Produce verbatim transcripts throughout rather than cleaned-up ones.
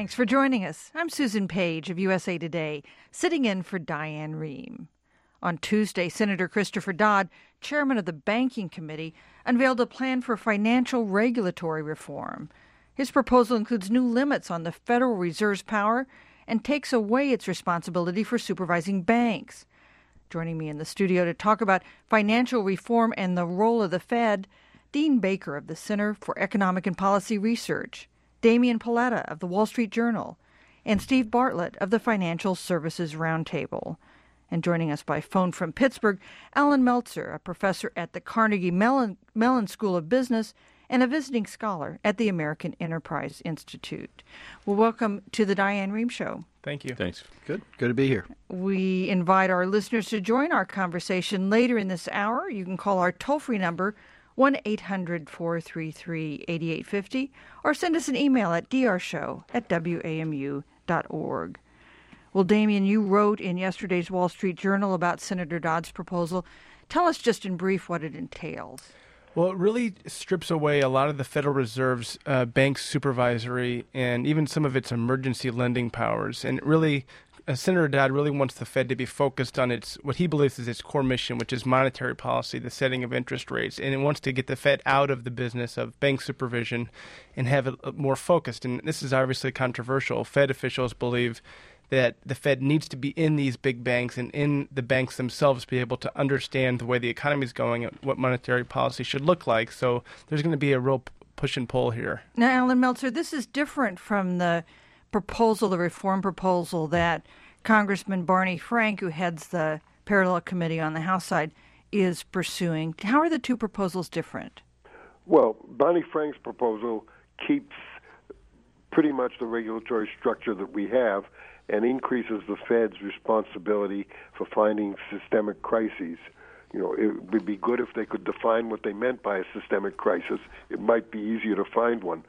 Thanks for joining us. I'm Susan Page of U S A Today, sitting in for Diane Rehm. On Tuesday, Senator Christopher Dodd, chairman of the Banking Committee, unveiled a plan for financial regulatory reform. His proposal includes new limits on the Federal Reserve's power and takes away its responsibility for supervising banks. Joining me in the studio to talk about financial reform and the role of the Fed, Dean Baker of the Center for Economic and Policy Research, Damian Paletta of the Wall Street Journal, and Steve Bartlett of the Financial Services Roundtable. And joining us by phone from Pittsburgh, Alan Meltzer, a professor at the Carnegie Mellon, Mellon School of Business and a visiting scholar at the American Enterprise Institute. Well, welcome to the Diane Rehm Show. Thank you. Thanks. Good. Good to be here. We invite our listeners to join our conversation later in this hour. You can call our toll-free number, one eight hundred, four three three, eight eight five zero, or send us an email at d r show at w a m u dot org. Well, Damian, you wrote in yesterday's Wall Street Journal about Senator Dodd's proposal. Tell us just in brief what it entails. Well, it really strips away a lot of the Federal Reserve's uh, bank supervisory and even some of its emergency lending powers. And it really, uh, Senator Dodd really wants the Fed to be focused on its what he believes is its core mission, which is monetary policy, the setting of interest rates. And it wants to get the Fed out of the business of bank supervision and have it more focused. And this is obviously controversial. Fed officials believe that the Fed needs to be in these big banks and in the banks themselves to be able to understand the way the economy is going and what monetary policy should look like. So there's going to be a real push and pull here. Now, Alan Meltzer, this is different from the proposal, the reform proposal that Congressman Barney Frank, who heads the Parallel Committee on the House side, is pursuing. How are the two proposals different? Well, Barney Frank's proposal keeps pretty much the regulatory structure that we have and increases the Fed's responsibility for finding systemic crises. You know, it would be good if they could define what they meant by a systemic crisis. It might be easier to find one.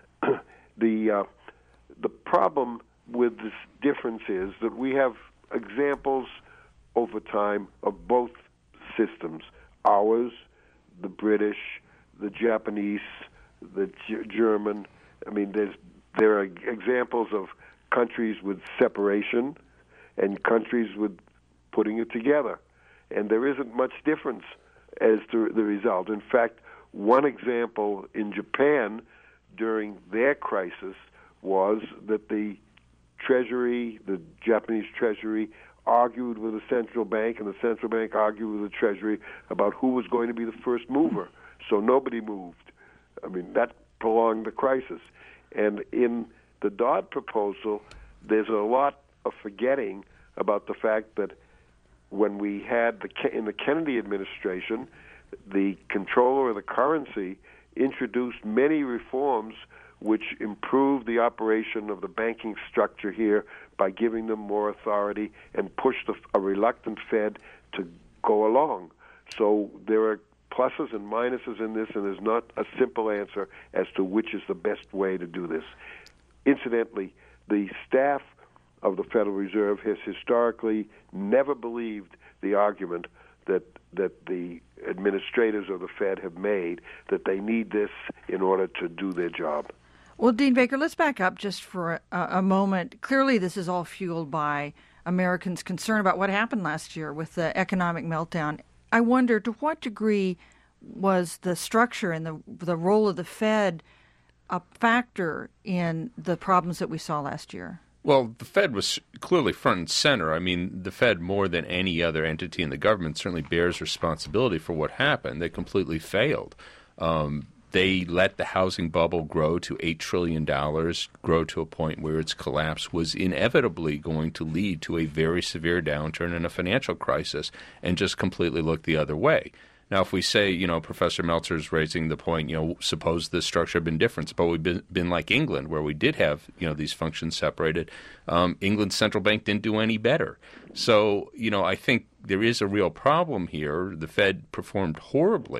the uh, the problem with this difference is that we have examples over time of both systems, ours, the British, the Japanese, the G- German. I mean, there's there are examples of countries with separation and countries with putting it together. And there isn't much difference as to the result. In fact, one example in Japan during their crisis was that the Treasury, the Japanese Treasury, argued with the central bank, and the central bank argued with the Treasury about who was going to be the first mover. So nobody moved. I mean, that prolonged the crisis. And in the Dodd proposal, there's a lot of forgetting about the fact that when we had the in the Kennedy administration, the controller of the currency introduced many reforms which improved the operation of the banking structure here by giving them more authority and pushed a reluctant Fed to go along. So there are pluses and minuses in this, and there's not a simple answer as to which is the best way to do this. Incidentally, the staff of the Federal Reserve has historically never believed the argument that that the administrators of the Fed have made that they need this in order to do their job. Well, Dean Baker, let's back up just for a, a moment. Clearly, this is all fueled by Americans' concern about what happened last year with the economic meltdown. I wonder, to what degree was the structure and the the role of the Fed a factor in the problems that we saw last year? Well, the Fed was clearly front and center. I mean, the Fed, more than any other entity in the government, certainly bears responsibility for what happened. They completely failed. Um, they let the housing bubble grow to eight trillion dollars, grow to a point where its collapse was inevitably going to lead to a very severe downturn and a financial crisis, and just completely look the other way. Now, if we say, you know, Professor Meltzer is raising the point, you know, suppose the structure had been different, but we've been, been like England, where we did have, you know, these functions separated. Um, England's central bank didn't do any better. So, you know, I think there is a real problem here. The Fed performed horribly,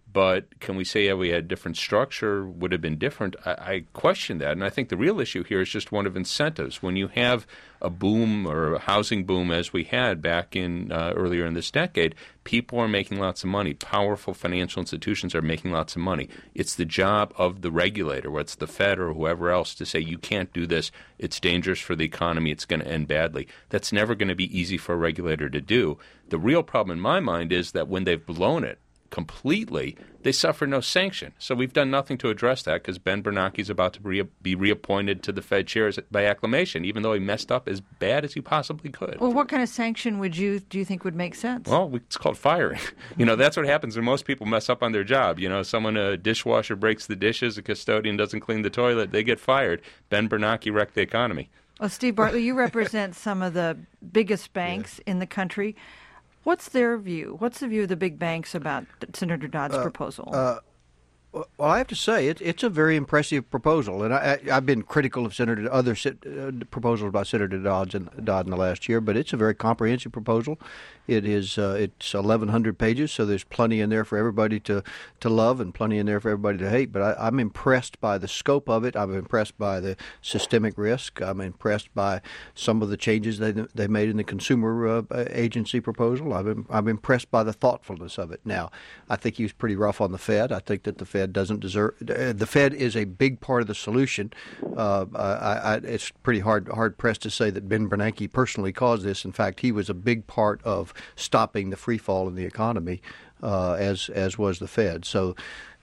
But can we say, yeah, we had different structure, would have been different? I, I question that. And I think the real issue here is just one of incentives. When you have a boom or a housing boom as we had back in uh, earlier in this decade, people are making lots of money. Powerful financial institutions are making lots of money. It's the job of the regulator, whether it's the Fed or whoever else, to say you can't do this. It's dangerous for the economy. It's going to end badly. That's never going to be easy for a regulator to do. The real problem in my mind is that when they've blown it completely, they suffer no sanction. So we've done nothing to address that because Ben Bernanke is about to re- be reappointed to the Fed chair by acclamation, even though he messed up as bad as he possibly could. Well, what kind of sanction would you do you think would make sense? Well, it's called firing. You know, that's what happens when most people mess up on their job. You know, someone, a dishwasher breaks the dishes, a custodian doesn't clean the toilet, they get fired. Ben Bernanke wrecked the economy. Well, Steve Bartlett, you represent some of the biggest banks yeah. in the country. What's their view? What's the view of the big banks about Senator Dodd's uh, proposal? Uh, well, I have to say it, it's a very impressive proposal, and I, I, I've been critical of Senator other uh, proposals by Senator Dodd in, Dodd in the last year, but it's a very comprehensive proposal. It is uh, it's eleven hundred pages, so there's plenty in there for everybody to, to love and plenty in there for everybody to hate. But I, I'm impressed by the scope of it. I'm impressed by the systemic risk. I'm impressed by some of the changes they they made in the consumer uh, agency proposal. I'm I'm impressed by the thoughtfulness of it. Now, I think he was pretty rough on the Fed. I think that the Fed doesn't deserve. Uh, the Fed is a big part of the solution. Uh, I, I, it's pretty hard hard pressed to say that Ben Bernanke personally caused this. In fact, he was a big part of stopping the free fall in the economy, uh, as as was the Fed. So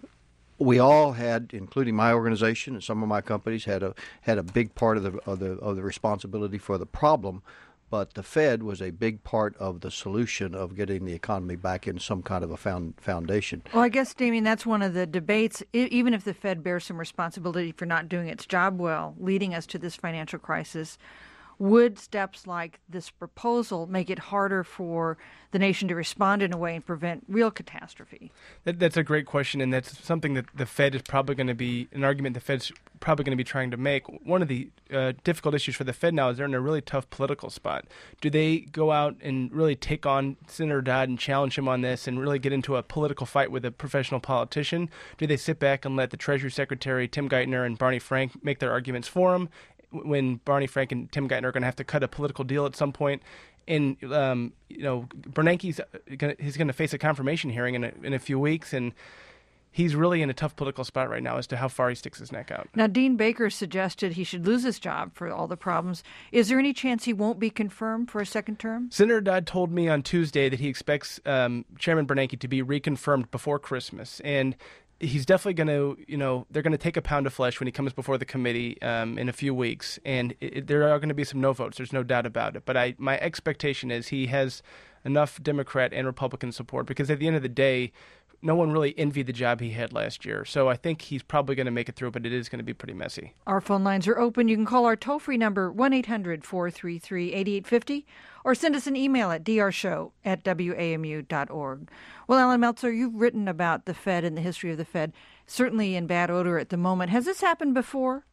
we all had, including my organization and some of my companies, had a had a big part of the of the of the responsibility for the problem. But the Fed was a big part of the solution of getting the economy back in some kind of a found, foundation. Well, I guess, Damien, that's one of the debates. I, even if the Fed bears some responsibility for not doing its job well, leading us to this financial crisis, would steps like this proposal make it harder for the nation to respond in a way and prevent real catastrophe? That, that's a great question, and that's something that the Fed is probably going to be, an argument the Fed's probably going to be trying to make. One of the uh, difficult issues for the Fed now is they're in a really tough political spot. Do they go out and really take on Senator Dodd and challenge him on this and really get into a political fight with a professional politician? Do they sit back and let the Treasury Secretary, Tim Geithner, and Barney Frank make their arguments for him, when Barney Frank and Tim Geithner are going to have to cut a political deal at some point? And, um, you know, Bernanke's gonna, he's going to face a confirmation hearing in a, in a few weeks, and he's really in a tough political spot right now as to how far he sticks his neck out. Now, Dean Baker suggested he should lose his job for all the problems. Is there any chance he won't be confirmed for a second term? Senator Dodd told me on Tuesday that he expects um, Chairman Bernanke to be reconfirmed before Christmas, and he's definitely going to, you know, they're going to take a pound of flesh when he comes before the committee um, in a few weeks, and it, it, there are going to be some no votes. There's no doubt about it. But I, my expectation is he has enough Democrat and Republican support, because at the end of the day, no one really envied the job he had last year. So I think he's probably going to make it through, but it is going to be pretty messy. Our phone lines are open. You can call our toll-free number, one eight hundred four three three eight eight five zero, or send us an email at d r show at w a m u dot org. Well, Alan Meltzer, you've written about the Fed and the history of the Fed, certainly in bad odor at the moment. Has this happened before?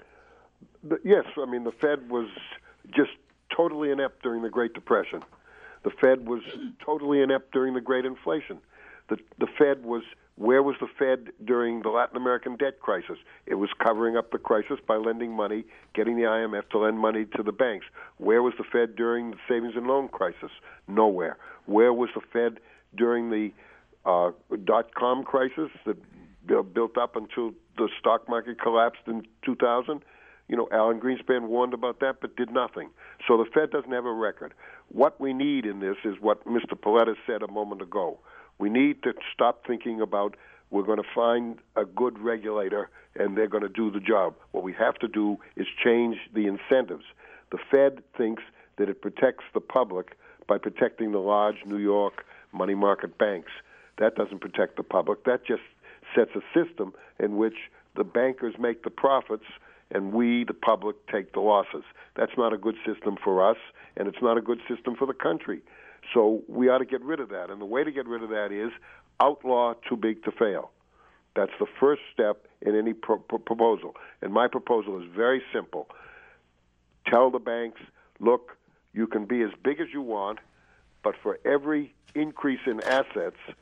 The, yes. I mean, the Fed was just totally inept during the Great Depression. The Fed was totally inept during the Great Inflation. The, the Fed was, where was the Fed during the Latin American debt crisis? It was covering up the crisis by lending money, getting the I M F to lend money to the banks. Where was the Fed during the savings and loan crisis? Nowhere. Where was the Fed during the uh, dot-com crisis that built up until the stock market collapsed in two thousand? You know, Alan Greenspan warned about that but did nothing. So the Fed doesn't have a record. What we need in this is what Mister Paletta said a moment ago. We need to stop thinking about we're going to find a good regulator and they're going to do the job. What we have to do is change the incentives. The Fed thinks that it protects the public by protecting the large New York money market banks. That doesn't protect the public. That just sets a system in which the bankers make the profits and we, the public, take the losses. That's not a good system for us, and it's not a good system for the country. So we ought to get rid of that. And the way to get rid of that is outlaw too big to fail. That's the first step in any pro- pro- proposal. And my proposal is very simple. Tell the banks, look, you can be as big as you want, but for every increase in assets,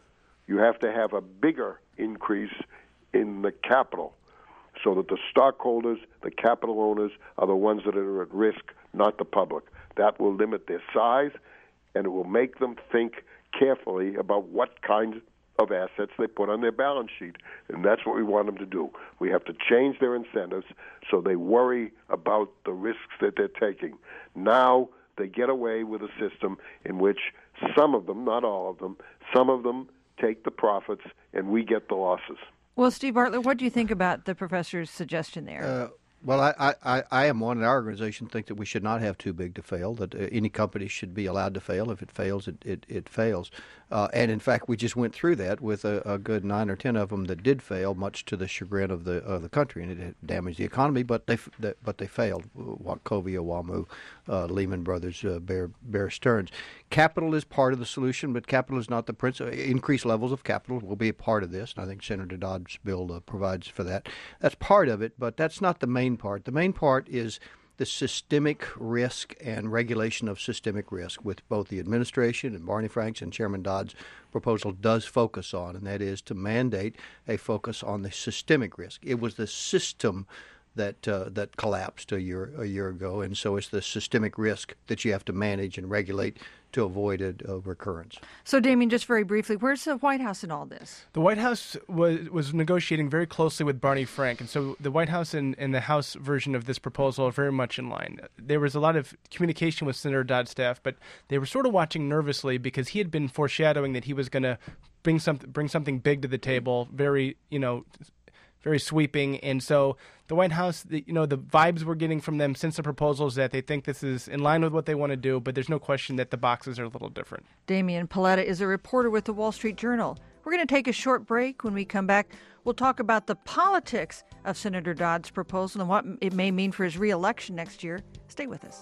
you have to have a bigger increase in the capital so that the stockholders, the capital owners, are the ones that are at risk, not the public. That will limit their size, and it will make them think carefully about what kinds of assets they put on their balance sheet. And that's what we want them to do. We have to change their incentives so they worry about the risks that they're taking. Now they get away with a system in which some of them, not all of them, some of them take the profits and we get the losses. Well, Steve Bartlett, what do you think about the professor's suggestion there? Uh, well, I, I, I am one in our organization think that we should not have too big to fail, that uh, any company should be allowed to fail. If it fails, it, it, it fails. Uh, and, in fact, we just went through that with a, a good nine or ten of them that did fail, much to the chagrin of the of the country. And it damaged the economy, but they but they failed. Wachovia, WAMU, uh, Lehman Brothers, uh, Bear, Bear Stearns. Capital is part of the solution, but capital is not the principal. Increased levels of capital will be a part of this, and I think Senator Dodd's bill uh, provides for that. That's part of it, but that's not the main part. The main part is the systemic risk and regulation of systemic risk, with both the administration and Barney Franks and Chairman Dodd's proposal does focus on, and that is to mandate a focus on the systemic risk. It was the system that uh, that collapsed a year a year ago, and so it's the systemic risk that you have to manage and regulate to avoid a, a recurrence. So, Damien, just very briefly, where's the White House in all this? The White House was was negotiating very closely with Barney Frank, and so the White House and, and the House version of this proposal are very much in line. There was a lot of communication with Senator Dodd's staff, but they were sort of watching nervously because he had been foreshadowing that he was going to bring something bring something big to the table, very, you know, very sweeping. And so the White House, the, you know, the vibes we're getting from them since the proposal is that they think this is in line with what they want to do, but there's no question that the boxes are a little different. Damien Paletta is a reporter with the Wall Street Journal. We're going to take a short break. When we come back, we'll talk about the politics of Senator Dodd's proposal and what it may mean for his re-election next year. Stay with us.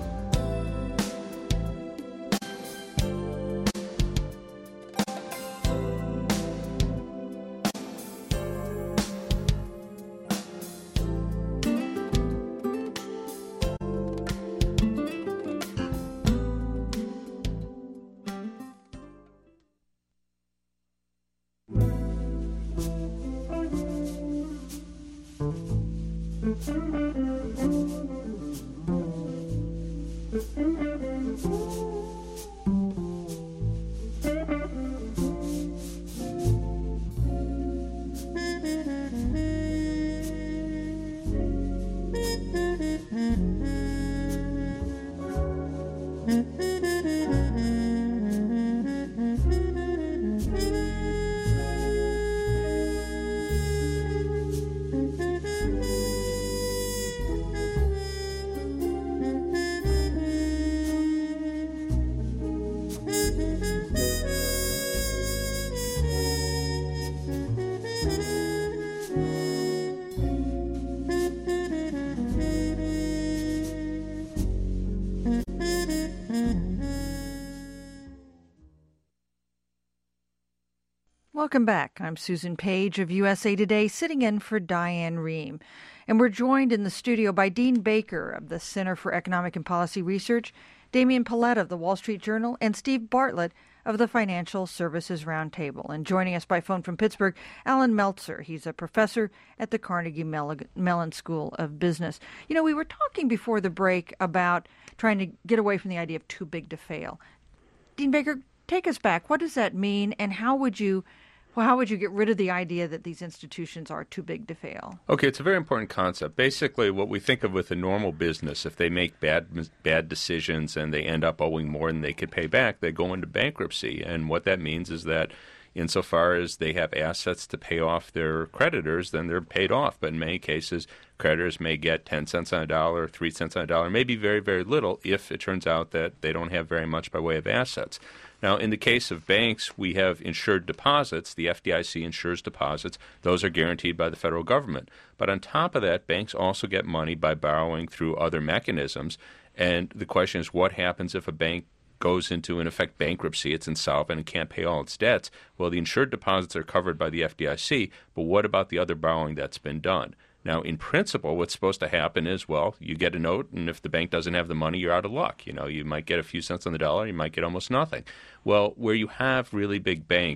Welcome back. I'm Susan Page of U S A Today, sitting in for Diane Rehm. And we're joined in the studio by Dean Baker of the Center for Economic and Policy Research, Damien Paletta of the Wall Street Journal, and Steve Bartlett of the Financial Services Roundtable. And joining us by phone from Pittsburgh, Alan Meltzer. He's a professor at the Carnegie Mellon School of Business. You know, we were talking before the break about trying to get away from the idea of too big to fail. Dean Baker, take us back. What does that mean, and how would you Well, how would you get rid of the idea that these institutions are too big to fail? Okay, it's a very important concept. Basically, what we think of with a normal business, if they make bad bad decisions and they end up owing more than they could pay back, they go into bankruptcy. And what that means is that insofar as they have assets to pay off their creditors, then they're paid off. But in many cases, creditors may get ten cents on a dollar, three cents on a dollar, maybe very, very little if it turns out that they don't have very much by way of assets. Now, in the case of banks, we have insured deposits. The F D I C insures deposits. Those are guaranteed by the federal government. But on top of that, banks also get money by borrowing through other mechanisms. And the question is, what happens if a bank goes into, in effect, bankruptcy, it's insolvent and can't pay all its debts? Well, the insured deposits are covered by the F D I C, but what about the other borrowing that's been done? Now, in principle, what's supposed to happen is, well, you get a note, and if the bank doesn't have the money, you're out of luck. You know, you might get a few cents on the dollar, you might get almost nothing. Well, where you have really big banks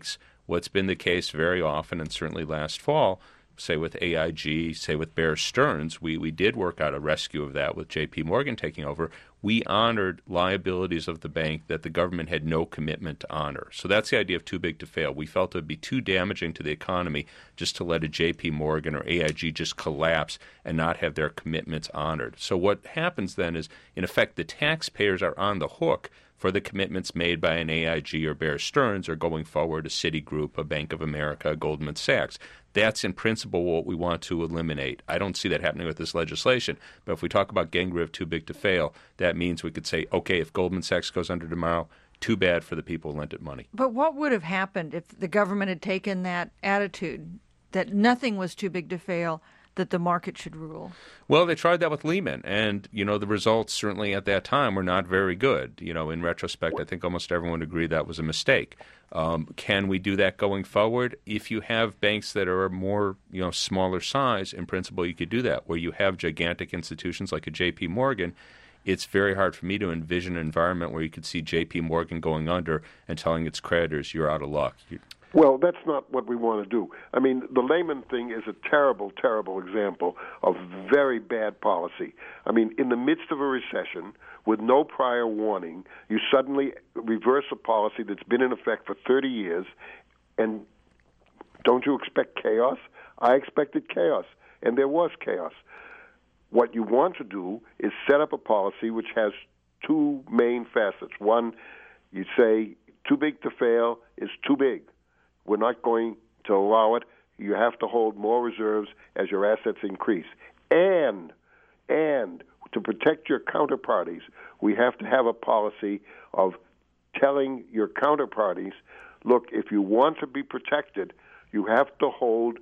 What's been the case very often, and certainly last fall, say with A I G, say with Bear Stearns, we, we did work out a rescue of that with J P Morgan taking over. We honored liabilities of the bank that the government had no commitment to honor. So that's the idea of too big to fail. We felt it would be too damaging to the economy just to let a J P Morgan or A I G just collapse and not have their commitments honored. So what happens then is, in effect, the taxpayers are on the hook for the commitments made by an A I G or Bear Stearns, or going forward a Citigroup, a Bank of America, a Goldman Sachs. That's in principle what we want to eliminate. I don't see that happening with this legislation. But if we talk about getting rid of too big to fail, that means we could say, okay, if Goldman Sachs goes under tomorrow, too bad for the people who lent it money. But what would have happened if the government had taken that attitude, that nothing was too big to fail, that the market should rule? Well, they tried that with Lehman, and, you know, the results certainly at that time were not very good. You know, in retrospect, I think almost everyone would agree that was a mistake. Um, can we do that going forward? If you have banks that are more, you know, smaller size, in principle, you could do that. Where you have gigantic institutions like a J P Morgan, it's very hard for me to envision an environment where you could see J P Morgan going under and telling its creditors, you're out of luck. You, Well, that's not what we want to do. I mean, the Lehman thing is a terrible, terrible example of very bad policy. I mean, in the midst of a recession, with no prior warning, you suddenly reverse a policy that's been in effect for thirty years, and don't you expect chaos? I expected chaos, and there was chaos. What you want to do is set up a policy which has two main facets. One, you say too big to fail is too big. We're not going to allow it. You have to hold more reserves as your assets increase. And, and to protect your counterparties, we have to have a policy of telling your counterparties, look, if you want to be protected, you have to hold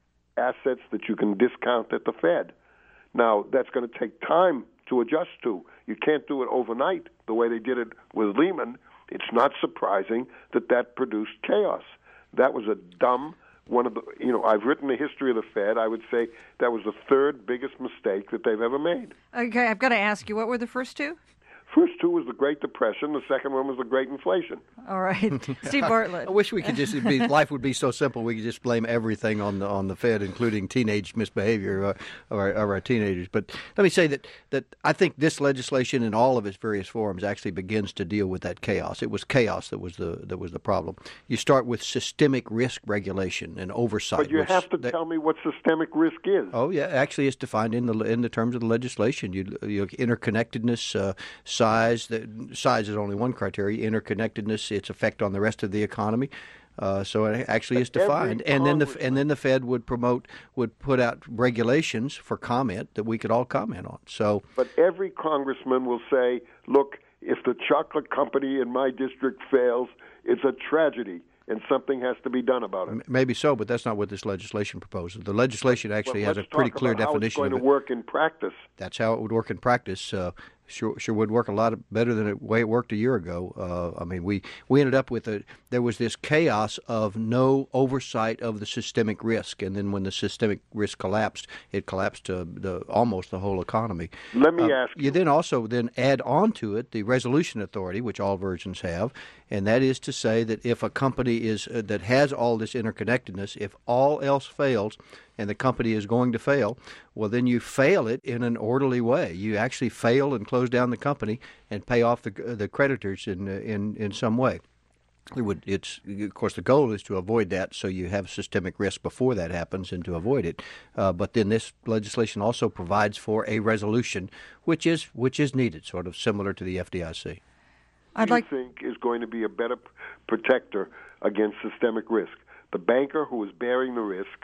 assets that you can discount at the Fed. Now, that's going to take time to adjust to. You can't do it overnight the way they did it with Lehman. It's not surprising that that produced chaos. That was a dumb one of the, you know, I've written the history of the Fed. I would say that was the third biggest mistake that they've ever made. Okay, I've got to ask you, what were the first two? First two was the Great Depression. The second one was the Great Inflation. All right, Steve Bartlett. I wish we could just be, life would be so simple. We could just blame everything on the on the Fed, including teenage misbehavior uh, of, our, of our teenagers. But let me say that that I think this legislation, in all of its various forms, actually begins to deal with that chaos. It was chaos that was the that was the problem. You start with systemic risk regulation and oversight. But you have to that, tell me what systemic risk is. Oh yeah, actually, it's defined in the in the terms of the legislation. You, you interconnectedness. Uh, Size, the, size is only one criteria. Interconnectedness, its effect on the rest of the economy. Uh, so it actually is defined, and then the and then the Fed would promote would put out regulations for comment that we could all comment on. So, but every congressman will say, "Look, if the chocolate company in my district fails, it's a tragedy." And something has to be done about it. Maybe so, but that's not what this legislation proposes. The legislation actually well, has a pretty clear definition of it. How it's going to work in practice. That's how it would work in practice. Uh, sure, sure would work a lot better than the way it worked a year ago. Uh, I mean, we, we ended up with a there was this chaos of no oversight of the systemic risk, and then when the systemic risk collapsed, it collapsed to the almost the whole economy. Let me uh, ask you. You then also then add on to it the resolution authority, which all versions have, and that is to say that if a company is uh, that has all this interconnectedness, if all else fails, and the company is going to fail, well, then you fail it in an orderly way. You actually fail and close down the company and pay off the the creditors in in in some way. It would. It's of course the goal is to avoid that, so you have systemic risk before that happens and to avoid it. Uh, but then this legislation also provides for a resolution, which is which is needed, sort of similar to the F D I C. I'd do you like think is going to be a better protector against systemic risk? The banker who is bearing the risk,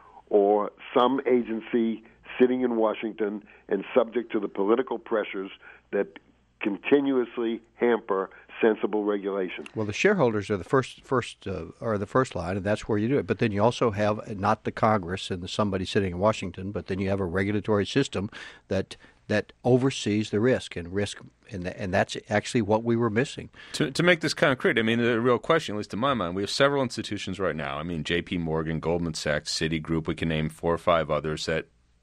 or some agency sitting in Washington and subject to the political pressures that continuously hamper sensible regulation? Well, the shareholders are the first first uh, are the first line, and that's where you do it. But then you also have not the Congress and the somebody sitting in Washington, but then you have a regulatory system that that oversees the risk and risk, and and that's actually what we were missing. To to make this concrete, I mean, the real question, at least in my mind, we have several institutions right now. I mean, J P Morgan, Goldman Sachs, Citigroup. We can name four or five others that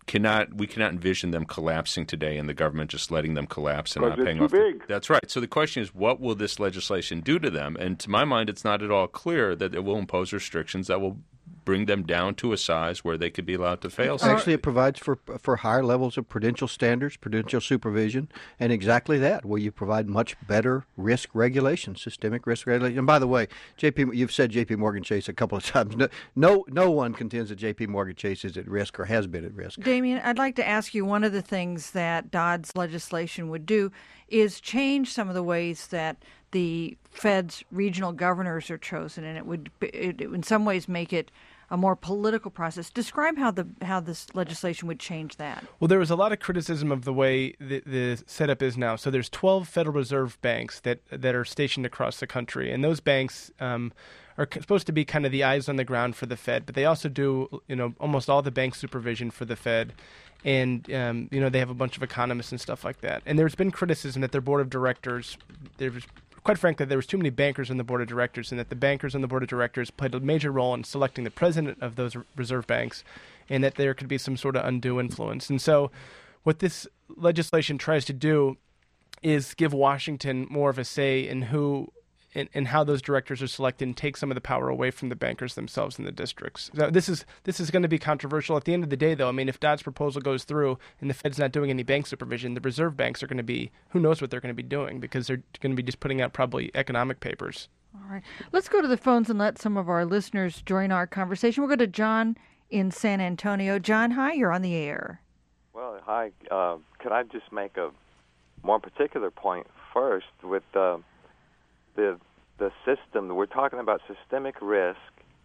cannot we cannot envision them collapsing today and the government just letting them collapse and not Because paying they're off. too The, big. that's right. So the question is, what will this legislation do to them? And to my mind, it's not at all clear that it will impose restrictions that will bring them down to a size where they could be allowed to fail. Actually, it provides for for higher levels of prudential standards, prudential supervision, and exactly that, where you provide much better risk regulation, systemic risk regulation. And by the way, J P, you've said J P Morgan Chase a couple of times. No, no, no one contends that J P Morgan Chase is at risk or has been at risk. Damien, I'd like to ask you, one of the things that Dodd's legislation would do is change some of the ways that the Fed's regional governors are chosen, and it would, it, it in some ways, make it a more political process. Describe how the how this legislation would change that. Well, there was a lot of criticism of the way the, the setup is now. So there's twelve Federal Reserve banks that that are stationed across the country, and those banks um, are supposed to be kind of the eyes on the ground for the Fed, but they also do, you know, almost all the bank supervision for the Fed. And, um, you know, they have a bunch of economists and stuff like that. And there's been criticism that their board of directors, there's quite frankly, there was too many bankers on the board of directors, and that the bankers on the board of directors played a major role in selecting the president of those reserve banks, and that there could be some sort of undue influence. And so what this legislation tries to do is give Washington more of a say in who in, in how those directors are selected, and take some of the power away from the bankers themselves in the districts. So this is this is going to be controversial. At the end of the day, though, I mean, if Dodd's proposal goes through and the Fed's not doing any bank supervision, the reserve banks are going to be, who knows what they're going to be doing, because they're going to be just putting out probably economic papers. All right. Let's go to the phones and let some of our listeners join our conversation. We'll go to John in San Antonio. John, hi, you're on the air. Well, hi. Uh, could I just make a more particular point first with uh, the the system? We're talking about systemic risk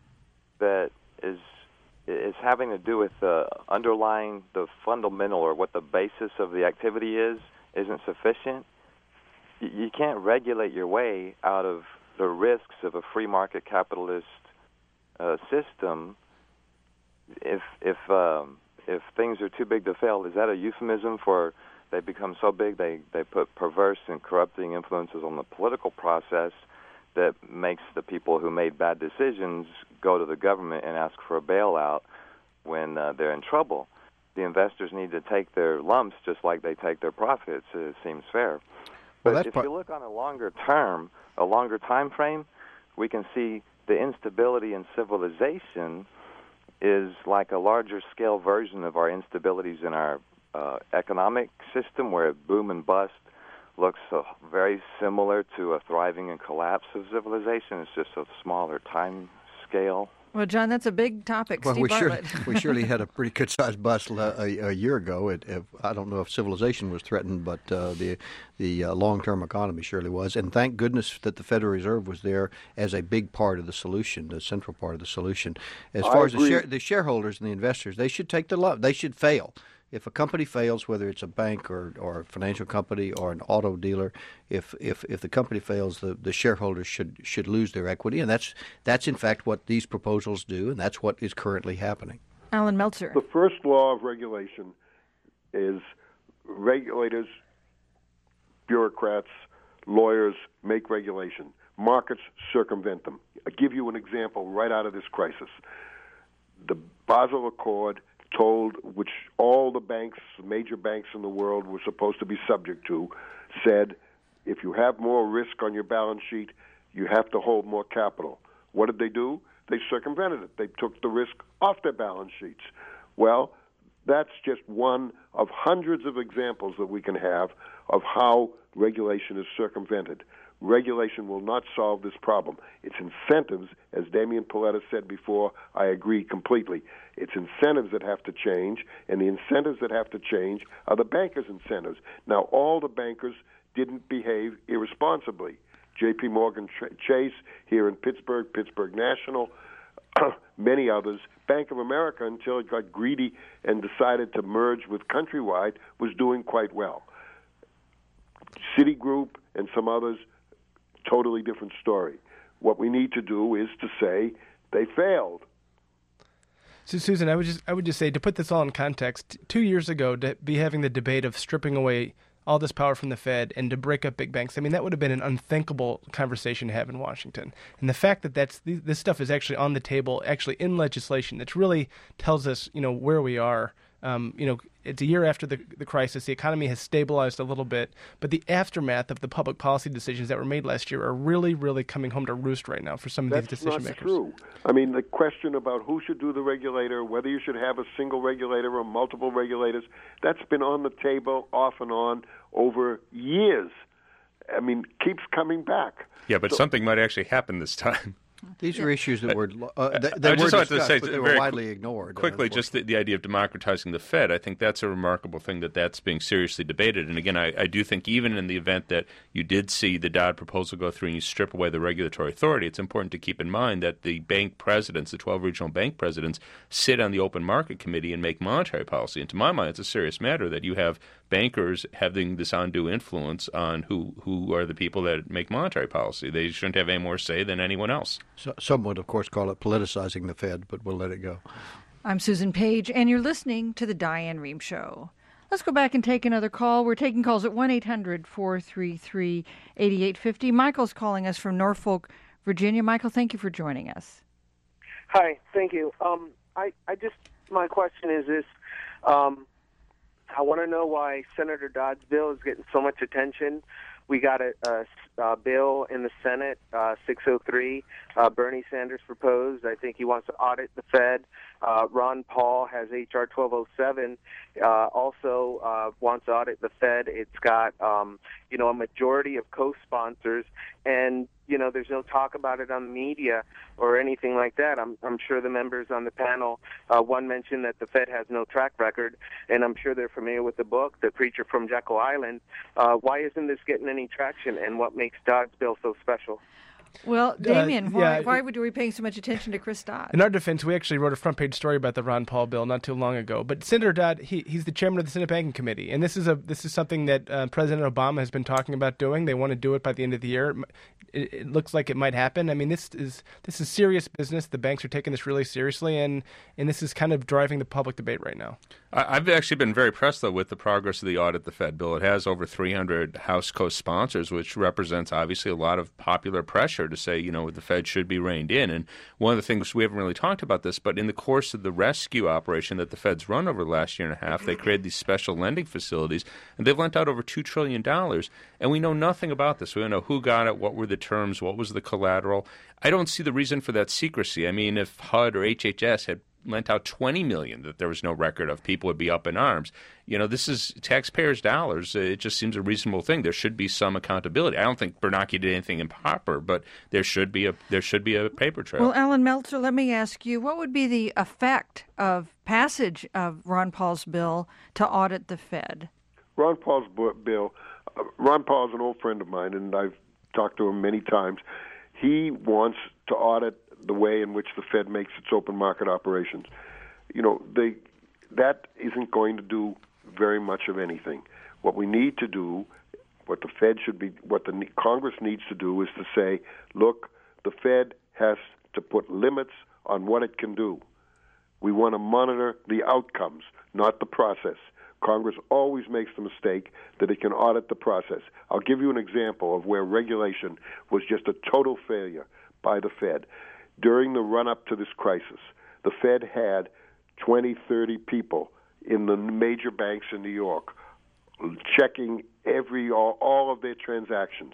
that is is having to do with the underlying, the fundamental, or what the basis of the activity is, isn't sufficient. You, you can't regulate your way out of the risks of a free market capitalist uh, system. If if um, if things are too big to fail, is that a euphemism for they become so big they, they put perverse and corrupting influences on the political process that makes the people who made bad decisions go to the government and ask for a bailout when uh, they're in trouble? The investors need to take their lumps just like they take their profits. It seems fair. But Well, if part- you look on a longer term, a longer time frame, we can see the instability in civilization is like a larger scale version of our instabilities in our uh, economic system, where boom and bust looks uh, very similar to a thriving and collapse of civilization. It's just a smaller time scale. Well, John, that's a big topic. Well, Steve we, sure, Bartlett. we surely had a pretty good-sized bust uh, a, a year ago. It, it, I don't know if civilization was threatened, but uh, the the uh, long-term economy surely was. And thank goodness that the Federal Reserve was there as a big part of the solution, the central part of the solution. As I far as the, agree. share, the shareholders and the investors, they should take the lump. They should fail. If a company fails, whether it's a bank or, or a financial company or an auto dealer, if if, if the company fails, the, the shareholders should should lose their equity, and that's that's in fact what these proposals do, and that's what is currently happening. Alan Meltzer. The first law of regulation is regulators, bureaucrats, lawyers make regulation. Markets circumvent them. I'll give you an example right out of this crisis. The Basel Accord told, which all the banks, major banks in the world were supposed to be subject to, said if you have more risk on your balance sheet, you have to hold more capital. What did they do? They circumvented it. They took the risk off their balance sheets. Well, that's just one of hundreds of examples that we can have of how regulation is circumvented. Regulation will not solve this problem. It's incentives, as Damian Paletta said before, I agree completely. It's incentives that have to change, and the incentives that have to change are the bankers' incentives. Now, all the bankers didn't behave irresponsibly. J P. Morgan Chase here in Pittsburgh, Pittsburgh National, many others. Bank of America, until it got greedy and decided to merge with Countrywide, was doing quite well. Citigroup and some others, totally different story. What we need to do is to say they failed. So, Susan, I would just I would just say, to put this all in context, two years ago, to be having the debate of stripping away all this power from the Fed and to break up big banks, I mean, that would have been an unthinkable conversation to have in Washington. And the fact that that's this stuff is actually on the table, actually in legislation, that really tells us, you know, where we are Um, you know, it's a year after the, the crisis. The economy has stabilized a little bit, but the aftermath of the public policy decisions that were made last year are really, really coming home to roost right now for some of That's these decision not makers. True. I mean, the question about who should do the regulator, whether you should have a single regulator or multiple regulators, that's been on the table off and on over years. I mean, keeps coming back. Yeah, but so, something might actually happen this time. These are issues that were uh, that, I that were just wanted discussed, to say but they were very widely ignored. Quickly, uh, just the, the idea of democratizing the Fed. I think that's a remarkable thing that that's being seriously debated. And again, I, I do think even in the event that you did see the Dodd proposal go through and you strip away the regulatory authority, it's important to keep in mind that the bank presidents, the twelve regional bank presidents, sit on the Open Market Committee and make monetary policy. And to my mind, it's a serious matter that you have bankers having this undue influence on who, who are the people that make monetary policy. They shouldn't have any more say than anyone else. So, some would, of course, call it politicizing the Fed, but we'll let it go. I'm Susan Page, and you're listening to The Diane Rehm Show. Let's go back and take another call. We're taking calls at one eight hundred four three three eight eight five zero. Michael's calling us from Norfolk, Virginia. Michael, thank you for joining us. Hi, thank you. Um, I, I just, my question is this. Um, I want to know why Senator Dodd's bill is getting so much attention. We got a, a, a bill in the Senate, uh, six oh three. Uh, Bernie Sanders proposed. I think he wants to audit the Fed. Uh, Ron Paul has H R twelve oh seven. Uh, also uh, wants to audit the Fed. It's got, um, you know, a majority of co-sponsors, and you know, there's no talk about it on the media or anything like that. I'm, I'm sure the members on the panel, uh, one mentioned that the Fed has no track record, and I'm sure they're familiar with the book, The Preacher from Jekyll Island. Uh, why isn't this getting any traction, and what makes Dodd's bill so special? Well, Damien, uh, why, yeah, why would we be paying so much attention to Chris Dodd? In our defense, we actually wrote a front-page story about the Ron Paul bill not too long ago. But Senator Dodd, he, he's the chairman of the Senate Banking Committee, and this is a this is something that uh, President Obama has been talking about doing. They want to do it by the end of the year. It, it looks like it might happen. I mean, this is this is serious business. The banks are taking this really seriously, and, and this is kind of driving the public debate right now. I've actually been very impressed, though, with the progress of the Audit the Fed bill. It has over three hundred House co-sponsors, which represents, obviously, a lot of popular pressure to say, you know, the Fed should be reined in. And one of the things, we haven't really talked about this, but in the course of the rescue operation that the Fed's run over the last year and a half, they created these special lending facilities, and they've lent out over two trillion dollars. And we know nothing about this. We don't know who got it, what were the terms, what was the collateral. I don't see the reason for that secrecy. I mean, if H U D or H H S had lent out twenty million dollars that there was no record of, people would be up in arms. You know, this is taxpayers' dollars. It just seems a reasonable thing. There should be some accountability. I don't think Bernanke did anything improper, but there should be a there should be a paper trail. Well, Alan Meltzer, let me ask you, what would be the effect of passage of Ron Paul's bill to audit the Fed? Ron Paul's bill, uh, Ron Paul is an old friend of mine, and I've talked to him many times. He wants to audit the way in which the Fed makes its open market operations. You know, they, that isn't going to do very much of anything. What we need to do, what the Fed should be, what the Congress needs to do is to say, look, the Fed has to put limits on what it can do. We want to monitor the outcomes, not the process. Congress always makes the mistake that it can audit the process. I'll give you an example of where regulation was just a total failure by the Fed. During the run-up to this crisis, the Fed had twenty, thirty people in the major banks in New York checking every all, all of their transactions.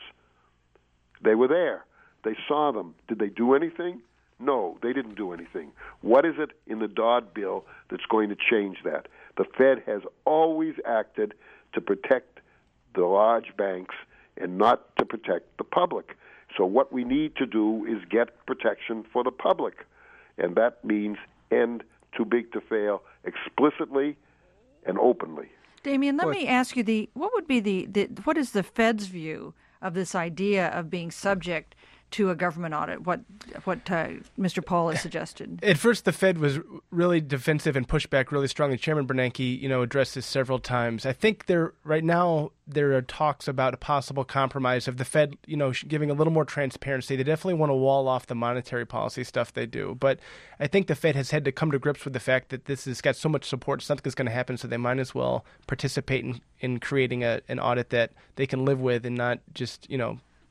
They were there. They saw them. Did they do anything? No, they didn't do anything. What is it in the Dodd bill that's going to change that? The Fed has always acted to protect the large banks and not to protect the public. So what we need to do is get protection for the public, and that means end too big to fail explicitly and openly. Damien, let me ask you, the what would be the, the what is the Fed's view of this idea of being subject to a government audit, what what uh, Mister Paul has suggested? At first, the Fed was really defensive and pushed back really strongly. Chairman Bernanke, you know, addressed this several times. I think there right now there are talks about a possible compromise of the Fed, you know, giving a little more transparency. They definitely want to wall off the monetary policy stuff they do, but I think the Fed has had to come to grips with the fact that this has got so much support, something's going to happen, so they might as well participate in, in creating a, an audit that they can live with and not just, you know,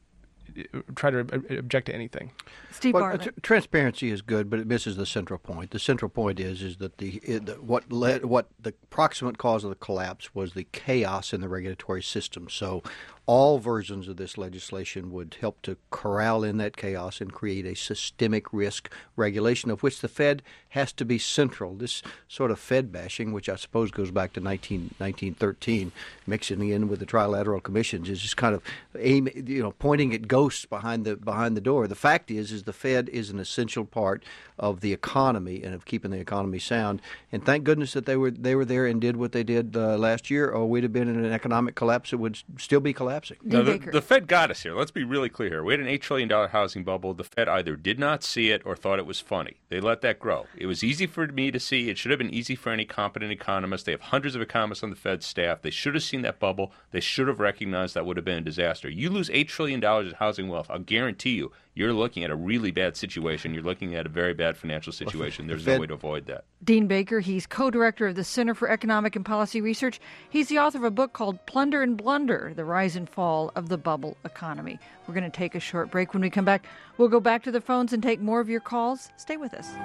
try to object to anything. Steve well, Bartlett. tr- transparency is good, but it misses the central point. The central point is is that the, it, the what led what the proximate cause of the collapse was the chaos in the regulatory system. So all versions of this legislation would help to corral in that chaos and create a systemic risk regulation of which the Fed has to be central. This sort of Fed bashing, which I suppose goes back to nineteen, nineteen thirteen, mixing in with the trilateral commissions, is just kind of aim, you know, pointing at ghosts behind the behind the door. The fact is, is the Fed is an essential part of the economy and of keeping the economy sound. And thank goodness that they were they were there and did what they did uh, last year, or we'd have been in an economic collapse that would still be collapsing. No, the, the Fed got us here. Let's be really clear here. We had an eight trillion dollars housing bubble. The Fed either did not see it or thought it was funny. They let that grow. It was easy for me to see. It should have been easy for any competent economist. They have hundreds of economists on the Fed staff. They should have seen that bubble. They should have recognized that would have been a disaster. You lose eight trillion dollars in housing wealth, I'll guarantee you, you're looking at a really bad situation. You're looking at a very bad financial situation. There's no way to avoid that. Dean Baker, he's co-director of the Center for Economic and Policy Research. He's the author of a book called Plunder and Blunder, The Rise and Fall of the Bubble Economy. We're going to take a short break. When we come back, we'll go back to the phones and take more of your calls. Stay with us.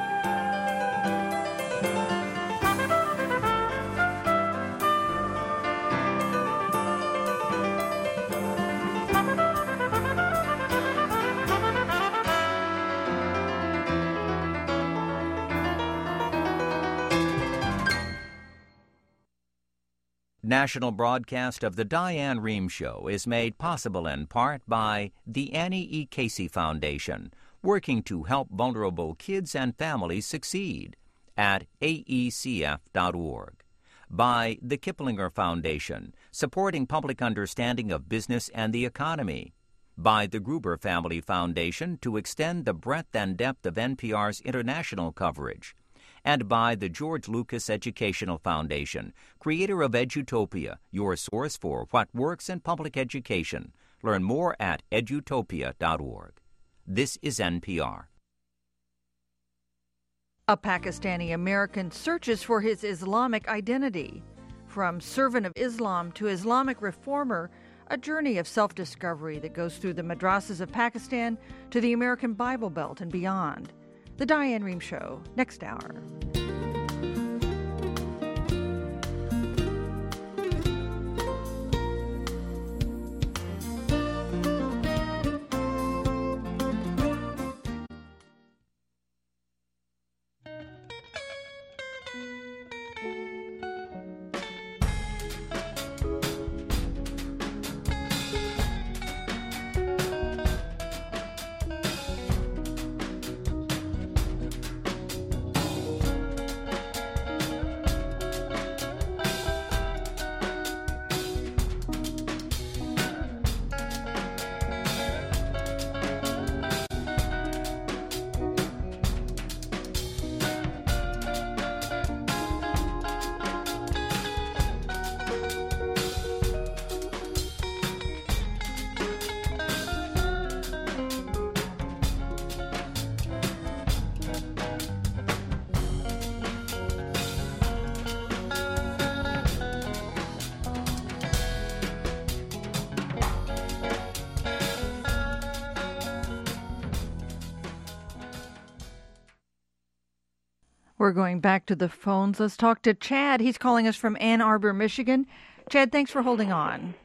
National broadcast of the Diane Rehm Show is made possible in part by the Annie E. Casey Foundation, working to help vulnerable kids and families succeed at A E C F dot org. By the Kiplinger Foundation, supporting public understanding of business and the economy. By the Gruber Family Foundation to extend the breadth and depth of N P R's international coverage. And by the George Lucas Educational Foundation, creator of Edutopia, your source for what works in public education. Learn more at edutopia dot org. This is N P R. A Pakistani American searches for his Islamic identity. From servant of Islam to Islamic reformer, a journey of self-discovery that goes through the madrasas of Pakistan to the American Bible Belt and beyond. The Diane Rehm Show, next hour. We're going back to the phones. Let's talk to Chad. He's calling us from Ann Arbor, Michigan. Chad, thanks for holding on.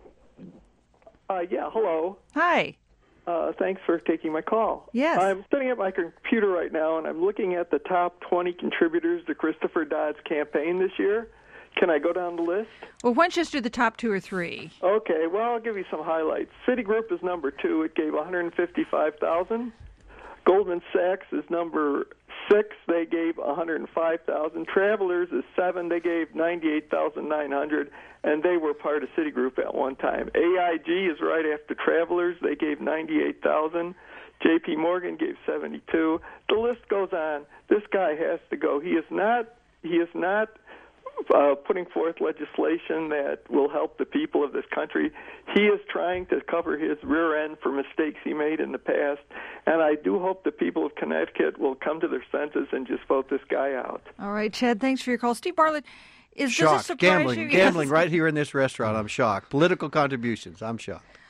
Uh, yeah, hello. Hi. Uh, thanks for taking my call. Yes. I'm sitting at my computer right now, and I'm looking at the top twenty contributors to Christopher Dodd's campaign this year. Can I go down the list? Well, why don't you just do the top two or three? Okay, well, I'll give you some highlights. Citigroup is number two. It gave one hundred fifty-five thousand dollars. Goldman Sachs is number six. They gave one hundred five thousand dollars. Travelers is seven. They gave ninety-eight thousand nine hundred dollars, and they were part of Citigroup at one time. A I G is right after Travelers. They gave ninety-eight thousand dollars. J P Morgan gave seventy-two. The list goes on. This guy has to go. He is not. He is not. Uh, putting forth legislation that will help the people of this country. He is trying to cover his rear end for mistakes he made in the past, and I do hope the people of Connecticut will come to their senses and just vote this guy out. All right, Chad, thanks for your call. Steve Bartlett, is shocked. this a surprise Gambling, you? gambling Yes. right here in this restaurant. I'm shocked. Political contributions. I'm shocked.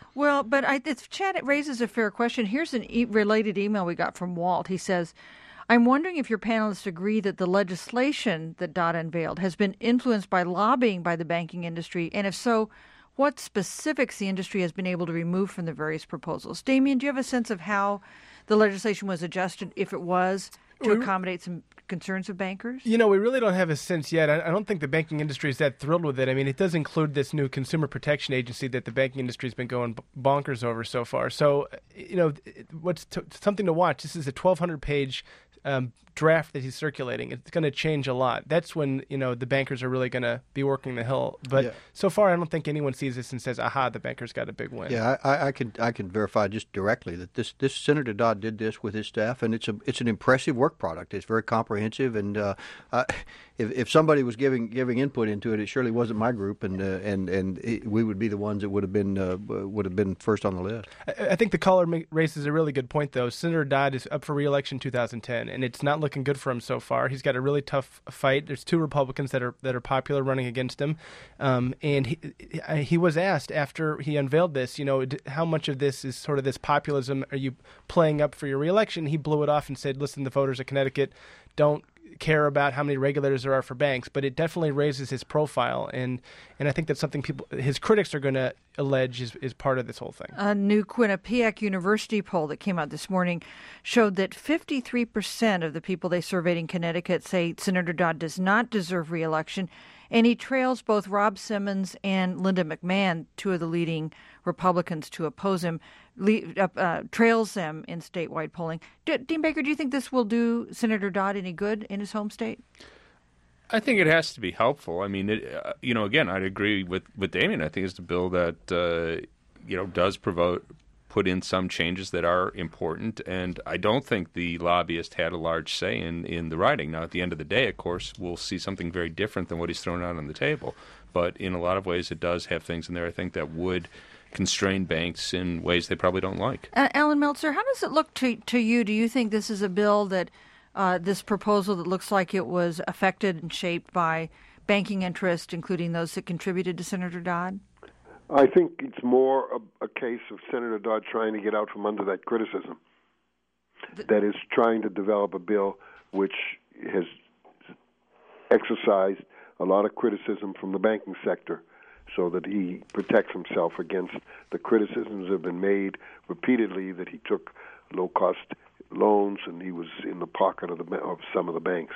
Well, but I, it's, Chad, it raises a fair question. Here's an e- related email we got from Walt. He says, I'm wondering if your panelists agree that the legislation that Dodd unveiled has been influenced by lobbying by the banking industry, and if so, what specifics the industry has been able to remove from the various proposals. Damien, do you have a sense of how the legislation was adjusted, if it was, to accommodate some concerns of bankers? You know, we really don't have a sense yet. I, I don't think the banking industry is that thrilled with it. I mean, it does include this new consumer protection agency that the banking industry has been going bonkers over so far. So, you know, what's t- something to watch. This is a twelve hundred page um, draft that he's circulating. It's going to change a lot. That's when, you know, the bankers are really going to be working the hill. But yeah. so far, I don't think anyone sees this and says, aha, the bankers got a big win. Yeah, I, I could I can verify just directly that this, this Senator Dodd did this with his staff, and it's a it's an impressive work product. It's very comprehensive, and uh, uh, if if somebody was giving giving input into it, it surely wasn't my group, and uh, and and it, we would be the ones that would have been uh, would have been first on the list. I, I think the caller raises a really good point, though. Senator Dodd is up for re-election in two thousand ten, and it's not looking good for him so far. He's got a really tough fight. There's two Republicans that are that are popular running against him, um, and he he was asked after he unveiled this, you know, how much of this is sort of this populism are you playing up for your re-election? He blew it off and said, listen, the voters of Connecticut don't care about how many regulators there are for banks, but it definitely raises his profile, and and I think that's something people, his critics are going to allege is, is part of this whole thing. A new Quinnipiac University poll that came out this morning showed that fifty-three percent of the people they surveyed in Connecticut say Senator Dodd does not deserve re-election, and he trails both Rob Simmons and Linda McMahon, two of the leading Republicans to oppose him, uh, uh, trails them in statewide polling. D- Dean Baker, do you think this will do Senator Dodd any good in his home state? I think it has to be helpful. I mean, it, uh, you know, again, I'd agree with, with Damien. I think it's a bill that, uh, you know, does provoke, put in some changes that are important, and I don't think the lobbyist had a large say in, in the writing. Now, at the end of the day, of course, we'll see something very different than what he's thrown out on the table. But in a lot of ways, it does have things in there, I think, that would constrain banks in ways they probably don't like. Uh, Alan Meltzer, how does it look to, to you? Do you think this is a bill that uh, this proposal that looks like it was affected and shaped by banking interest, including those that contributed to Senator Dodd? I think it's more a, a case of Senator Dodd trying to get out from under that criticism. The, that is, trying to develop a bill which has exercised a lot of criticism from the banking sector, so that he protects himself against the criticisms that have been made repeatedly that he took low-cost loans and he was in the pocket of, the, of some of the banks.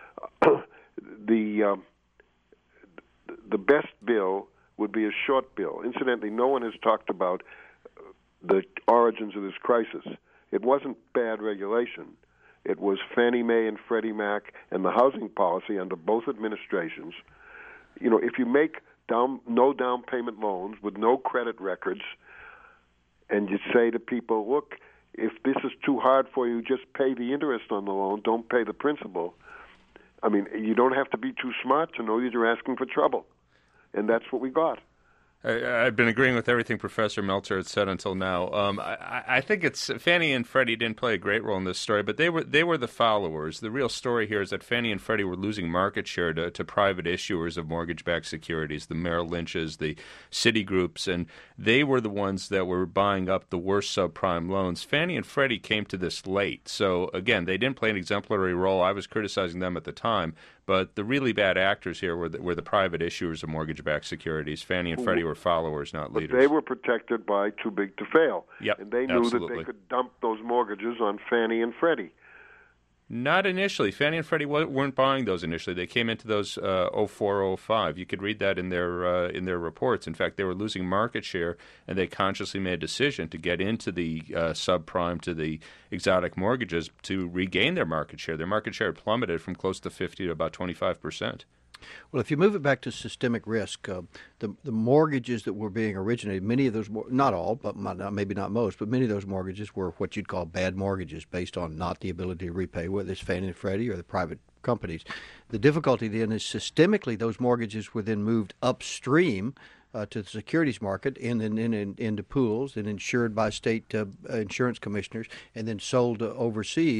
the um, the best bill would be a short bill. Incidentally, no one has talked about the origins of this crisis. It wasn't bad regulation. It was Fannie Mae and Freddie Mac and the housing policy under both administrations. You know, if you make down, no down payment loans with no credit records, and you say to people, look, if this is too hard for you, just pay the interest on the loan, don't pay the principal. I mean, you don't have to be too smart to know that you're asking for trouble. And that's what we got. I, I've been agreeing with everything Professor Meltzer had said until now. Um, I, I think it's Fannie and Freddie didn't play a great role in this story, but they were they were the followers. The real story here is that Fannie and Freddie were losing market share to, to private issuers of mortgage-backed securities, the Merrill Lynch's, the Citigroups, and they were the ones that were buying up the worst subprime loans. Fannie and Freddie came to this late, so again, they didn't play an exemplary role. I was criticizing them at the time. But the really bad actors here were the, were the private issuers of mortgage-backed securities. Fannie and Freddie were followers, not leaders. But they were protected by too big to fail. Yep, and they knew absolutely. that they could dump those mortgages on Fannie and Freddie. Not initially. Fannie and Freddie weren't buying those initially. They came into those uh, oh four, oh five. You could read that in their uh, in their reports. In fact, they were losing market share, and they consciously made a decision to get into the uh, subprime to the exotic mortgages to regain their market share. Their market share plummeted from close to fifty to about twenty-five percent. Well, if you move it back to systemic risk, uh, the the mortgages that were being originated, many of those, not all, but maybe not most, but many of those mortgages were what you'd call bad mortgages based on not the ability to repay, whether it's Fannie and Freddie or the private companies. The difficulty then is systemically those mortgages were then moved upstream Uh, to the securities market and then in, in, into pools and insured by state uh, insurance commissioners and then sold uh, overseas,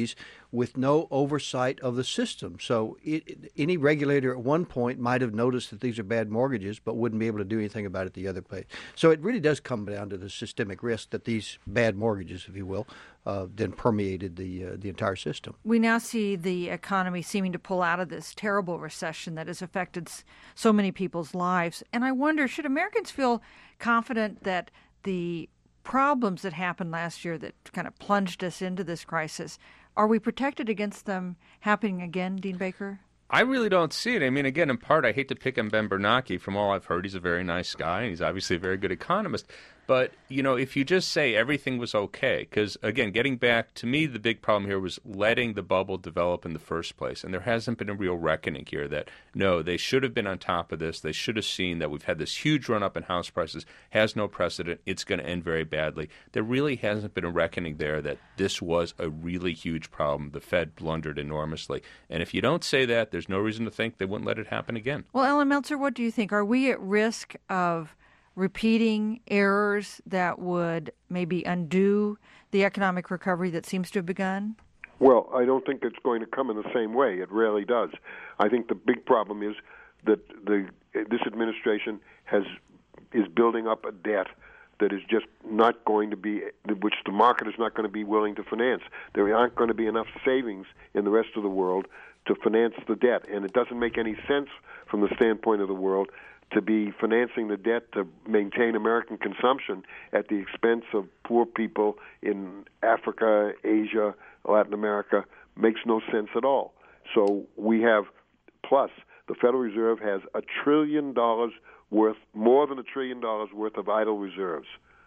with no oversight of the system. So it, any regulator at one point might have noticed that these are bad mortgages, but wouldn't be able to do anything about it the other place. So it really does come down to the systemic risk that these bad mortgages, if you will, uh, then permeated the uh, the entire system. We now see the economy seeming to pull out of this terrible recession that has affected so many people's lives. And I wonder, should Americans feel confident that the problems that happened last year that kind of plunged us into this crisis, are we protected against them happening again, Dean Baker? I really don't see it. I mean, again, in part, I hate to pick on Ben Bernanke. From all I've heard, he's a very nice guy, and he's obviously a very good economist. But, you know, if you just say everything was okay, because, again, getting back, to me, the big problem here was letting the bubble develop in the first place. And there hasn't been a real reckoning here that, no, they should have been on top of this. They should have seen that we've had this huge run-up in house prices, has no precedent. It's going to end very badly. There really hasn't been a reckoning there that this was a really huge problem. The Fed blundered enormously. And if you don't say that, there's no reason to think they wouldn't let it happen again. Well, Ellen Meltzer, what do you think? Are we at risk of repeating errors that would maybe undo the economic recovery that seems to have begun? Well, I don't think it's going to come in the same way. It rarely does. I think the big problem is that the this administration has is building up a debt that is just not going to be, which the market is not going to be willing to finance. There aren't going to be enough savings in the rest of the world to finance the debt, and it doesn't make any sense from the standpoint of the world to be financing the debt to maintain American consumption at the expense of poor people in Africa, Asia, Latin America. Makes no sense at all. So we have, plus, the Federal Reserve has a trillion dollars worth, more than a trillion dollars worth of idle reserves.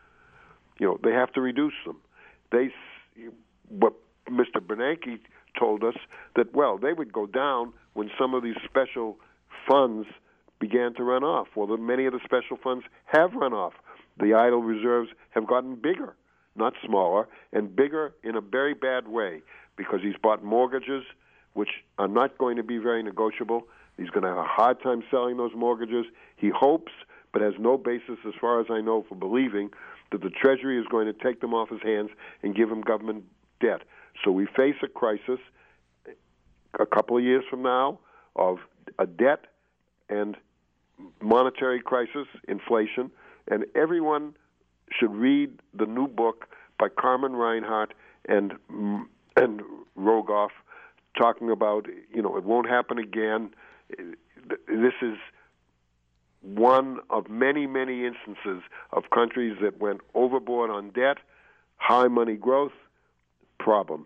You know, they have to reduce them. They, what Mister Bernanke told us, that, well, they would go down when some of these special funds began to run off. Well, the, many of the special funds have run off. The idle reserves have gotten bigger, not smaller, and bigger in a very bad way because he's bought mortgages which are not going to be very negotiable. He's going to have a hard time selling those mortgages. He hopes, but has no basis as far as I know for believing, that the Treasury is going to take them off his hands and give him government debt. So we face a crisis a couple of years from now of a debt and monetary crisis, inflation, and everyone should read the new book by Carmen Reinhart and and Rogoff, talking about, you know, it won't happen again. This is one of many, many instances of countries that went overboard on debt, high money growth, problem.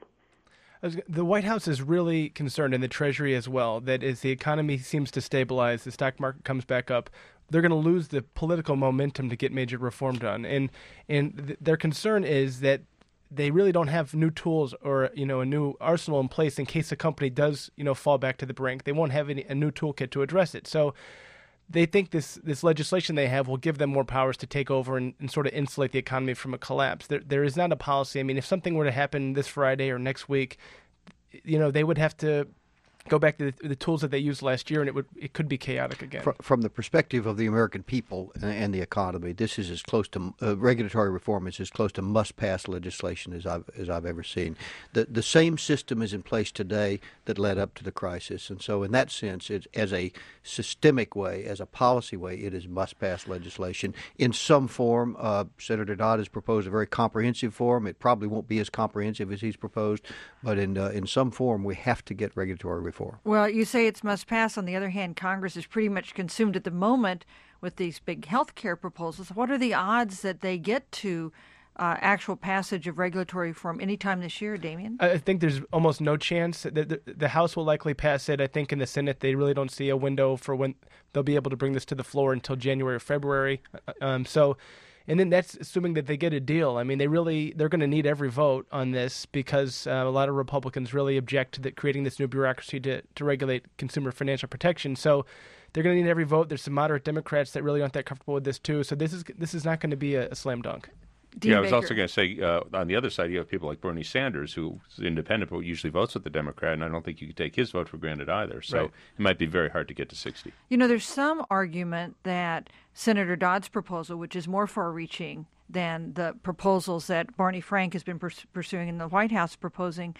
The White House is really concerned, and the Treasury as well, that as the economy seems to stabilize, the stock market comes back up, they're going to lose the political momentum to get major reform done. And and th- their concern is that they really don't have new tools or, you know, a new arsenal in place in case the company does, you know, fall back to the brink. They won't have any, a new toolkit to address it. So they think this, this legislation they have will give them more powers to take over and, and sort of insulate the economy from a collapse. There, there is not a policy. I mean, if something were to happen this Friday or next week, you know, they would have to go back to the, the tools that they used last year, and it would it could be chaotic again. From, from the perspective of the American people and, and the economy, this is as close to uh, regulatory reform is as close to must-pass legislation as I've as I've ever seen. The the same system is in place today that led up to the crisis, and so in that sense, it's as a systemic way, as a policy way, it is must-pass legislation in some form. Uh, Senator Dodd has proposed a very comprehensive form. It probably won't be as comprehensive as he's proposed, but in uh, in some form, we have to get regulatory reform. Well, you say it's must pass. On the other hand, Congress is pretty much consumed at the moment with these big health care proposals. What are the odds that they get to uh, actual passage of regulatory reform anytime this year, Damien? I think there's almost no chance. The, the, the House will likely pass it. I think in the Senate, they really don't see a window for when they'll be able to bring this to the floor until January or February. Um, so... And then that's assuming that they get a deal. I mean, they really, they're going to need every vote on this because uh, a lot of Republicans really object to the, creating this new bureaucracy to, to regulate consumer financial protection. So they're going to need every vote. There's some moderate Democrats that really aren't that comfortable with this too. So this is this is not going to be a, a slam dunk. Dean yeah, I was Baker. also going to say, uh, on the other side, you have people like Bernie Sanders, who's independent but usually votes with the Democrat, and I don't think you could take his vote for granted either. So right. It might be very hard to get to sixty. You know, there's some argument that Senator Dodd's proposal, which is more far-reaching than the proposals that Barney Frank has been pers- pursuing and the White House proposing,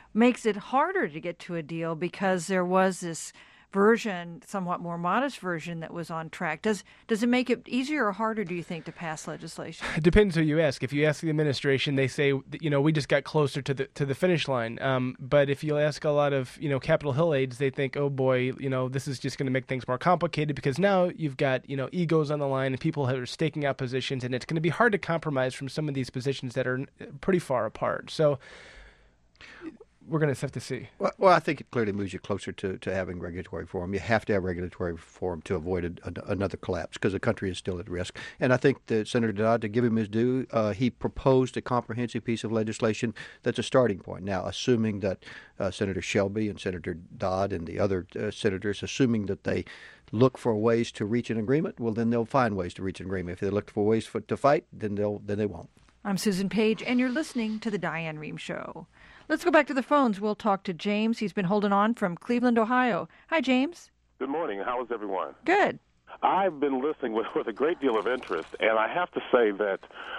makes it harder to get to a deal because there was this version, somewhat more modest version, that was on track. Does does it make it easier or harder, do you think, to pass legislation? It depends who you ask. If you ask the administration, they say, you know, we just got closer to the to the finish line. Um, but if you ask a lot of, you know, Capitol Hill aides, they think, oh boy, you know, this is just going to make things more complicated because now you've got, you know, egos on the line and people are staking out positions, and it's going to be hard to compromise from some of these positions that are pretty far apart. So we're going to have to see. Well, well, I think it clearly moves you closer to, to having regulatory reform. You have to have regulatory reform to avoid a, a, another collapse because the country is still at risk. And I think that Senator Dodd, to give him his due, uh, he proposed a comprehensive piece of legislation that's a starting point. Now, assuming that uh, Senator Shelby and Senator Dodd and the other uh, senators, assuming that they look for ways to reach an agreement, well, then they'll find ways to reach an agreement. If they look for ways for, to fight, then they'll then they won't. I'm Susan Page, and you're listening to The Diane Rehm Show. Let's go back to the phones. We'll talk to James. He's been holding on from Cleveland, Ohio. Hi, James. Good morning. How is everyone? Good. I've been listening with, with a great deal of interest, and I have to say that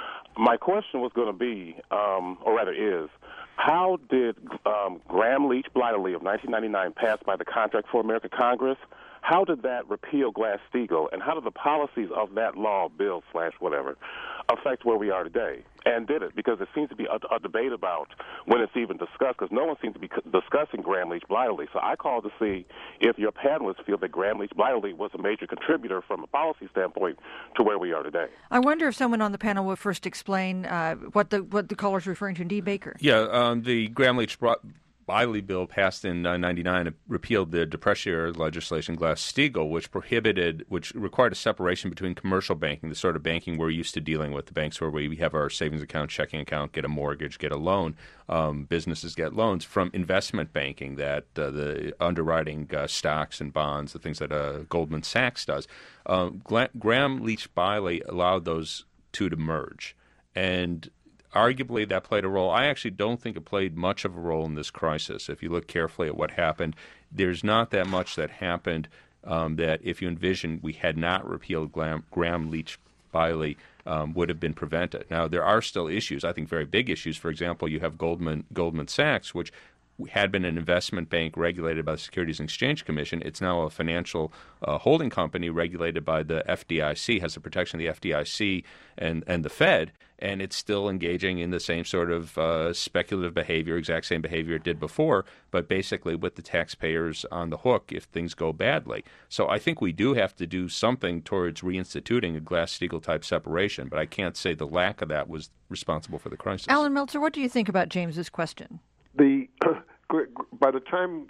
my question was going to be, um, or rather is, how did um, Graham Leach Bliley of nineteen ninety-nine pass by the Contract for America Congress? How did that repeal Glass-Steagall, and how did the policies of that law, bill slash whatever, affect where we are today? And did it? Because there seems to be a, a debate about when it's even discussed, because no one seems to be discussing Graham Leach Bliley. So I called to see if your panelists feel that Graham Leach Bliley was a major contributor from a policy standpoint to where we are today. I wonder if someone on the panel would first explain uh, what the what the caller's referring to. D. Baker. Yeah, um, the Graham Leach Bliley bill passed in uh, ninety-nine repealed the Depression-era legislation Glass-Steagall, which prohibited, which required a separation between commercial banking, the sort of banking we're used to dealing with, the banks where we have our savings account, checking account, get a mortgage, get a loan, um, businesses get loans, from investment banking, that uh, the underwriting uh, stocks and bonds, the things that uh, Goldman Sachs does. Uh, Gla- Graham Leach Bliley allowed those two to merge, and arguably, that played a role. I actually don't think it played much of a role in this crisis. If you look carefully at what happened, there's not that much that happened um, that if you envision we had not repealed Graham, Graham Leach Bliley, um, would have been prevented. Now, there are still issues, I think very big issues. For example, you have Goldman, Goldman Sachs, which had been an investment bank regulated by the Securities and Exchange Commission. It's now a financial uh, holding company regulated by the F D I C, has the protection of the F D I C and, and the Fed, and it's still engaging in the same sort of uh, speculative behavior, exact same behavior it did before, but basically with the taxpayers on the hook if things go badly. So I think we do have to do something towards reinstituting a Glass-Steagall type separation, but I can't say the lack of that was responsible for the crisis. Alan Meltzer, what do you think about James's question? The by the time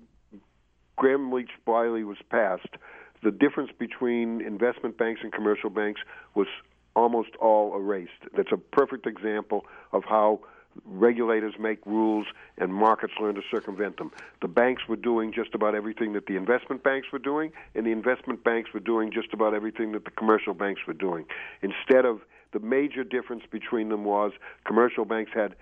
Graham Leach Bliley was passed, the difference between investment banks and commercial banks was almost all erased. That's a perfect example of how regulators make rules and markets learn to circumvent them. The banks were doing just about everything that the investment banks were doing, and the investment banks were doing just about everything that the commercial banks were doing. Instead of, the major difference between them was commercial banks had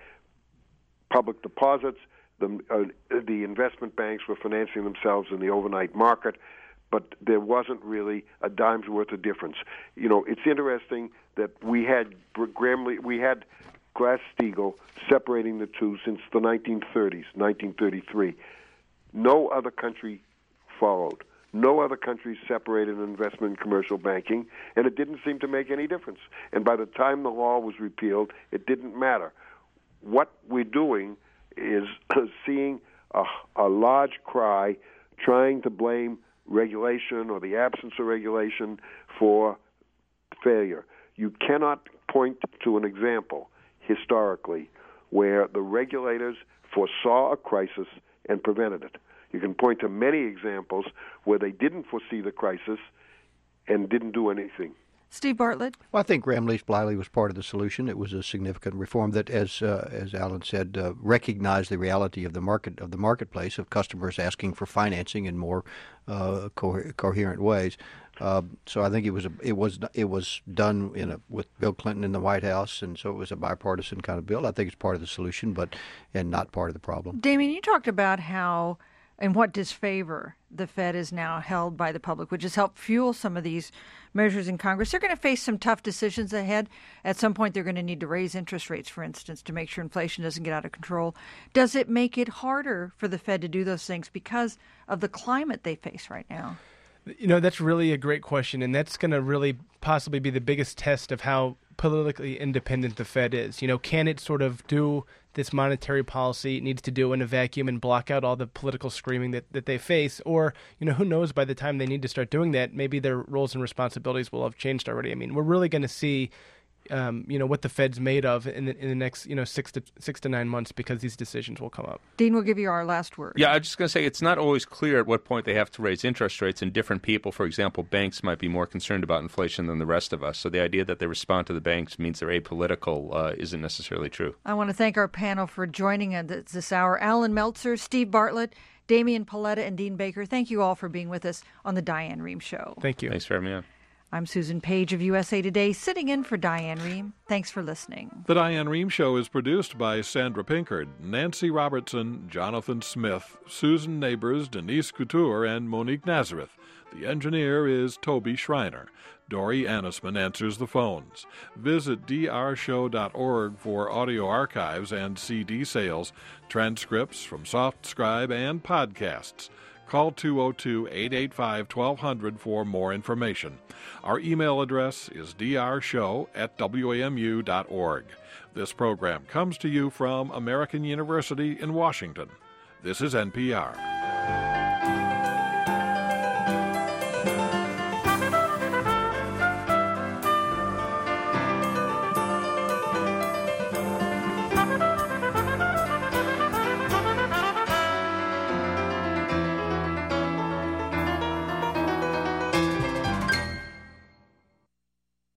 public deposits, The, uh, the investment banks were financing themselves in the overnight market, but there wasn't really a dime's worth of difference. You know, it's interesting that we had Graham Lee, we had Glass-Steagall separating the two since the nineteen thirties, nineteen thirty-three. No other country followed. No other country separated investment and commercial banking, and it didn't seem to make any difference. And by the time the law was repealed, it didn't matter. What we're doing is seeing a, a large cry trying to blame regulation or the absence of regulation for failure. You cannot point to an example historically where the regulators foresaw a crisis and prevented it. You can point to many examples where they didn't foresee the crisis and didn't do anything. Steve Bartlett? Well, I think Graham Leach Bliley was part of the solution. It was a significant reform that, as uh, as Alan said, uh, recognized the reality of the market of the marketplace of customers asking for financing in more uh, co- coherent ways. Uh, so I think it was a, it was it was done in a, with Bill Clinton in the White House, and so it was a bipartisan kind of bill. I think it's part of the solution, but and not part of the problem. Damien, you talked about how in what disfavor the Fed is now held by the public, which has helped fuel some of these measures in Congress. They're going to face some tough decisions ahead. At some point, they're going to need to raise interest rates, for instance, to make sure inflation doesn't get out of control. Does it make it harder for the Fed to do those things because of the climate they face right now? You know, that's really a great question, and that's going to really possibly be the biggest test of how politically independent the Fed is. You know, can it sort of do this monetary policy it needs to do in a vacuum and block out all the political screaming that, that they face? Or, you know, who knows, by the time they need to start doing that, maybe their roles and responsibilities will have changed already. I mean, we're really going to see Um, you know, what the Fed's made of in the, in the next, you know, six to six to nine months because these decisions will come up. Dean, we'll give you our last word. Yeah, I was just going to say it's not always clear at what point they have to raise interest rates, and different people, for example, banks might be more concerned about inflation than the rest of us. So the idea that they respond to the banks means they're apolitical uh, isn't necessarily true. I want to thank our panel for joining us this hour. Alan Meltzer, Steve Bartlett, Damian Paletta, and Dean Baker. Thank you all for being with us on the Diane Rehm Show. Thank you. Thanks for having me on. I'm Susan Page of U S A Today, sitting in for Diane Rehm. Thanks for listening. The Diane Rehm Show is produced by Sandra Pinkard, Nancy Robertson, Jonathan Smith, Susan Neighbors, Denise Couture, and Monique Nazareth. The engineer is Toby Schreiner. Dory Annisman answers the phones. Visit d r show dot org for audio archives and C D sales, transcripts from SoftScribe, and podcasts. Call two oh two, eight eight five, one two zero zero for more information. Our email address is d r show at w a m u dot org. This program comes to you from American University in Washington. This is N P R.